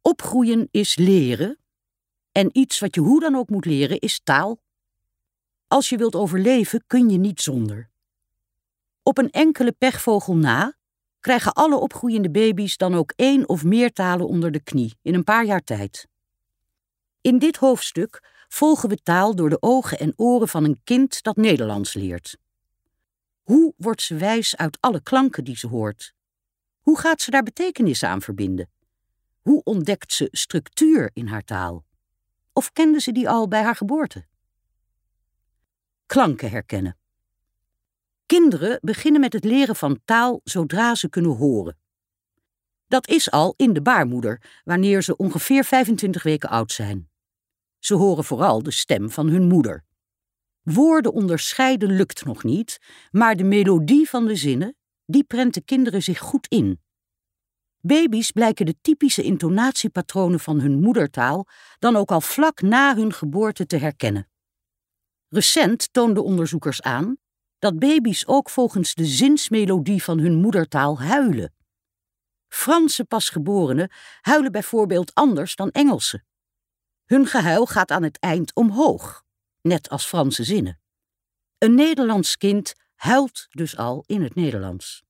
Opgroeien is leren. En iets wat je hoe dan ook moet leren is taal. Als je wilt overleven kun je niet zonder. Op een enkele pechvogel na krijgen alle opgroeiende baby's dan ook 1 of meer talen onder de knie in een paar jaar tijd. In dit hoofdstuk volgen we taal door de ogen en oren van een kind dat Nederlands leert. Hoe wordt ze wijs uit alle klanken die ze hoort? Hoe gaat ze daar betekenis aan verbinden? Hoe ontdekt ze structuur in haar taal? Of kende ze die al bij haar geboorte? Klanken herkennen. Kinderen beginnen met het leren van taal zodra ze kunnen horen. Dat is al in de baarmoeder, wanneer ze ongeveer 25 weken oud zijn. Ze horen vooral de stem van hun moeder. Woorden onderscheiden lukt nog niet, maar de melodie van de zinnen, die prenten kinderen zich goed in. Baby's blijken de typische intonatiepatronen van hun moedertaal dan ook al vlak na hun geboorte te herkennen. Recent toonden onderzoekers aan dat baby's ook volgens de zinsmelodie van hun moedertaal huilen. Franse pasgeborenen huilen bijvoorbeeld anders dan Engelse. Hun gehuil gaat aan het eind omhoog, net als Franse zinnen. Een Nederlands kind huilt dus al in het Nederlands.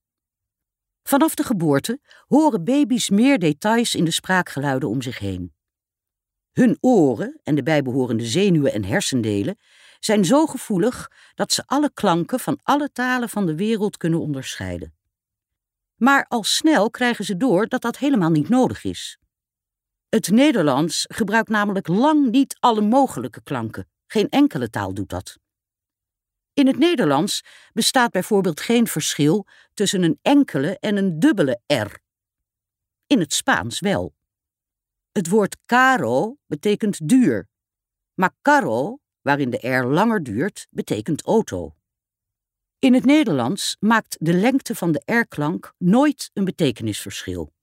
Vanaf de geboorte horen baby's meer details in de spraakgeluiden om zich heen. Hun oren en de bijbehorende zenuwen en hersendelen zijn zo gevoelig dat ze alle klanken van alle talen van de wereld kunnen onderscheiden. Maar al snel krijgen ze door dat dat helemaal niet nodig is. Het Nederlands gebruikt namelijk lang niet alle mogelijke klanken. Geen enkele taal doet dat. In het Nederlands bestaat bijvoorbeeld geen verschil tussen een enkele en een dubbele R. In het Spaans wel. Het woord caro betekent duur, maar carro, waarin de R langer duurt, betekent auto. In het Nederlands maakt de lengte van de R-klank nooit een betekenisverschil.